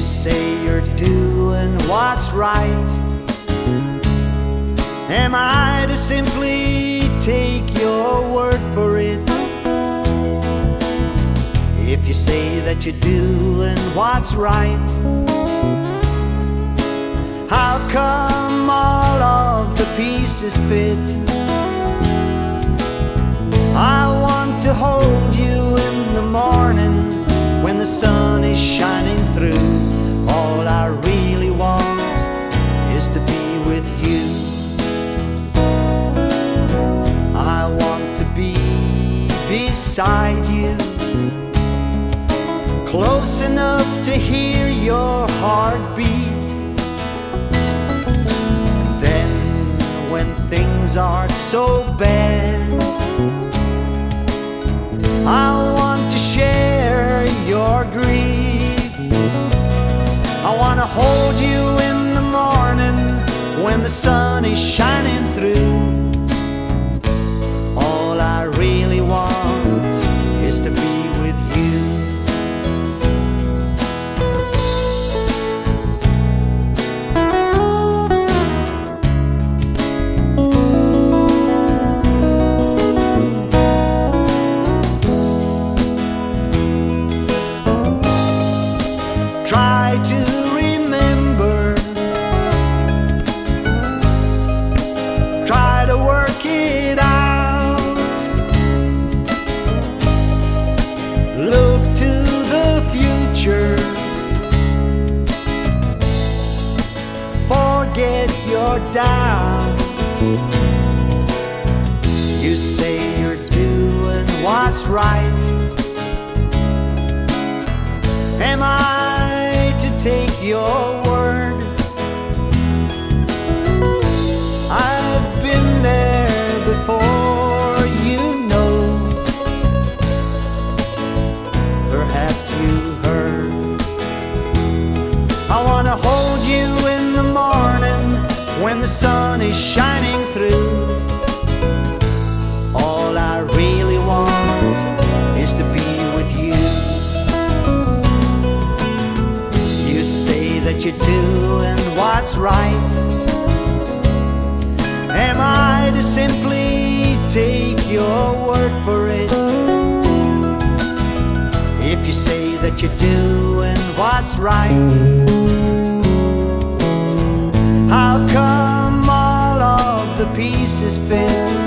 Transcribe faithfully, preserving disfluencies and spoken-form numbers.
say you're doing what's right. Am I to simply take your word for it? If you say that you're doing what's right, how come all of the pieces fit? I want to hold you in the morning when the sun is shining through. All I really want is to be with you. I want to be beside you, close enough to hear your heartbeat. Then when things are so bad, I want to share your grief. I want to hold you in the morning when the sun is shining through. All I really want is to be with you. Try to remember, try to work it out. Look to the future, forget your doubts. You say you're doing what's right. Am I to take your word? I've been there before, you know. Perhaps you heard. I want to hold you in the morning when the sun is shining through. All I really want is to be with you. You say that you're doing what's right. Am I to simply take your word for it? If you say that you're doing what's right, how come all of the pieces fit?